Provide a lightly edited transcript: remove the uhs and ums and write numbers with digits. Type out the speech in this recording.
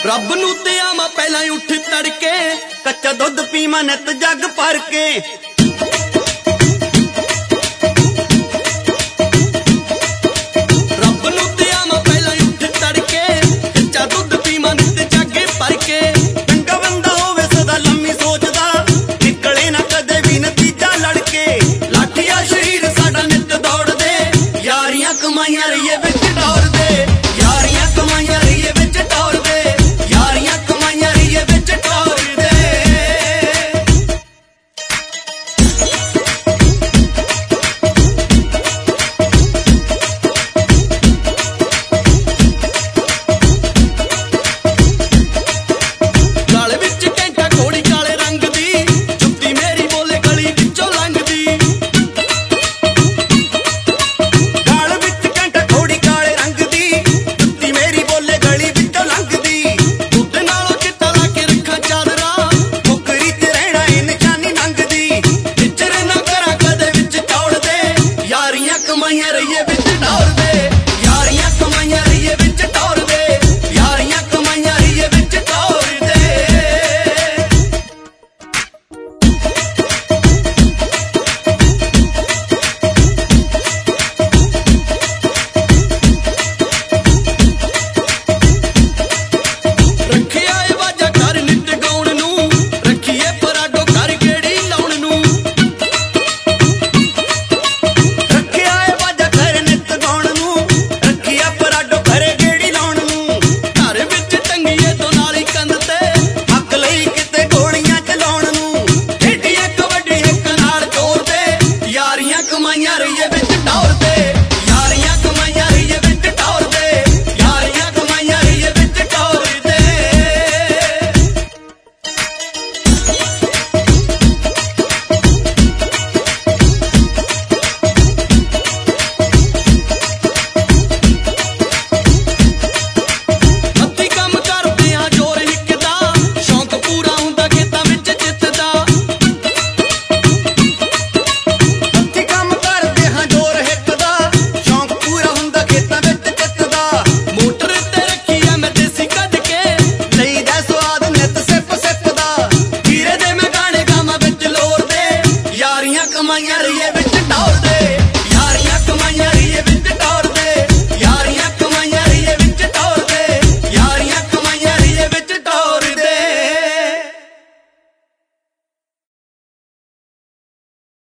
ਰੱਬ ਨੂੰ ਤੇ ਆਵਾਂ ਪਹਿਲਾਂ ਉੱਠ ਤੜਕੇ, ਕੱਚਾ ਦੁੱਧ ਪੀਵਾਂ ਨਿੱਤ ਜੱਗ ਭਰ ਕੇ। ਰੱਬ ਨੂੰ ਤੇ ਆਵਾਂ ਪਹਿਲਾਂ ਉੱਠ ਤੜਕੇ, ਕੱਚਾ ਦੁੱਧ ਪੀਵਾਂ ਨਿੱਤ ਜੱਗ ਭਰ ਕੇ। ਚੰਗਾ ਬੰਦਾ ਹੋਵੇ ਸਦਾ ਲੰਮੀ ਸੋਚਦਾ, ਨਿਕਲੇ ਨਾ ਕਦੇ ਵੀ ਨਤੀਜਾ ਲੜਕੇ। ਲਾਠੀਆ ਸ਼ਰੀਰ ਸਾਡਾ ਨਿੱਤ ਦੌੜਦੇ, ਯਾਰੀਆਂ ਕਮਾਈਆਂ ਰਹੀਏ ਵਿੱਚ ਦੌੜਦੇ। ਯਾਰੀਆਂ ਕਮਾਈਆਂ ਰਹੀਏ ਵਿੱਚ ਦੌੜਦੇ, ਯਾਰੀਆਂ ਕਮਾਈਆਂ ਰਹੀਏ ਵਿੱਚ ਦੌੜਦੇ। ਗਲ ਵਿੱਚ ਕੈਂਠਾ ਘੋੜੀ ਕਾਲੇ ਰੰਗ ਦੀ, ਜੁੱਤੀ ਮੇਰੀ ਬੋਲੇ ਗਲੀ ਵਿੱਚੋਂ ਲੰਘਦੀ। ਗਲ ਵਿੱਚ ਕੈਂਠਾ ਘੋੜੀ ਕਾਲੇ ਰੰਗ ਦੀ, ਜੁੱਤੀ ਮੇਰੀ ਬੋਲੇ ਗਲੀ ਵਿੱਚੋਂ ਲੰਘਦੀ। ਦੁੱਧ ਨਾਲੋਂ ਚਿੱਟਾ ਲਾ ਕੇ ਰੱਖਾਂ ਚਾਦਰਾ, ਮੁਕਰੀ ਤੇ ਰਹਿਣਾ ਏ ਨਿਸ਼ਾਨੀ ਲੰਘਦੀ। ਵਿਚਰ ਨਾ ਕਰਾਂ ਕਦੇ ਵਿੱਚ ਦੌੜਦੇ, ਯਾਰੀਆਂ ਕਮਾਈਆਂ ਰਹੀਏ ਵਿੱਚ ਦੌੜਦੇ। ਯਾਰੀਆਂ ਕਮਾਈਆਂ ਰਹੀਏ ਵਿੱਚ ਦੌੜਦੇ, ਯਾਰੀਆਂ ਕਮਾਈਆਂ ਰਹੀਏ ਵਿੱਚ ਦੌੜਦੇ। ਰੱਖਿਆ ਏ ਵਾਜਾ ਘਰ ਨਿੱਤ ਗਾਉਣ ਨੂੰ, ਰੱਖੀਏ ਪਰਾਡੋ ਘਰ ਗੇੜੀ ਲਾਉਣ ਨੂੰ। ਰੱਖਿਆ ਏ ਵਾਜਾ ਘਰ ਨਿੱਤ ਗਾਉਣ ਨੂੰ, ਰੱਖੀਏ ਪਰਾਡੋ ਘਰ ਗੇੜੀ ਲਾਉਣ ਨੂੰ। ਘਰ ਵਿੱਚ ਟੰਗੀਏ ਤੋਂ ਨਾਲੀ ਕੰਧ ਤੇ, ਹੱਕ ਲਈ ਕਿਤੇ ਗੋਲੀਆਂ ਚਲਾਉਣ ਨੂੰ। ਖੇਡੀਏ ਕਬੱਡੀ ਇੱਕ ਨਾਲ ਤੋਰਦੇ, ਯਾਰੀਆਂ ਕਮਾਈਆਂ ਰਹੀਏ ਵਿੱਚ ਦੌੜਦੇ। ਯਾਰੀਆਂ ਕਮਾਈਆਂ ਰਹੀਏ ਵਿੱਚ ਦੌੜਦੇ, ਯਾਰੀਆਂ ਕਮਾਈਆਂ ਰਹੀਏ ਵਿੱਚ ਦੌੜਦੇ। ਹੱਥੀਂ ਕੰਮ ਕਰਦੇ ਹਾਂ ਜ਼ੋਰ ਹਿੱਕ ਦਾ, ਸ਼ੌਂਕ ਪੂਰਾ ਹੁੰਦਾ ਖੇਤਾਂ ਵਿੱਚ ਚਿੱਤ ਦਾ। ਹੱਥੀਂ ਕੰਮ ਕਰਦੇ ਹਾਂ ਜ਼ੋਰ ਹਿੱਕ ਦਾ, ਸ਼ੌਂਕ ਪੂਰਾ ਹੁੰਦਾ ਖੇਤਾਂ ਵਿੱਚ ਚਿੱਤ ਦਾ। ਮੋਟਰ ਤੇ ਰੱਖੀ ਐ ਮੈਂ ਦੇਸੀ ਕੱਢ ਕੇ, ਲਈਦਾ ਸਵਾਦ ਨਿੱਤ ਸਿਪ ਸਿਪ ਦਾ। ਹੀਰੇ ਦੇ ਮੈਂ ਗਾਣੇ ਗਾਵਾਂ ਵਿੱਚ ਲੋਰਦੇ, ਯਾਰੀਆਂ ਕਮਾਈਆਂ ਰਹੀਏ ਵਿੱਚ ਦੌੜਦੇ।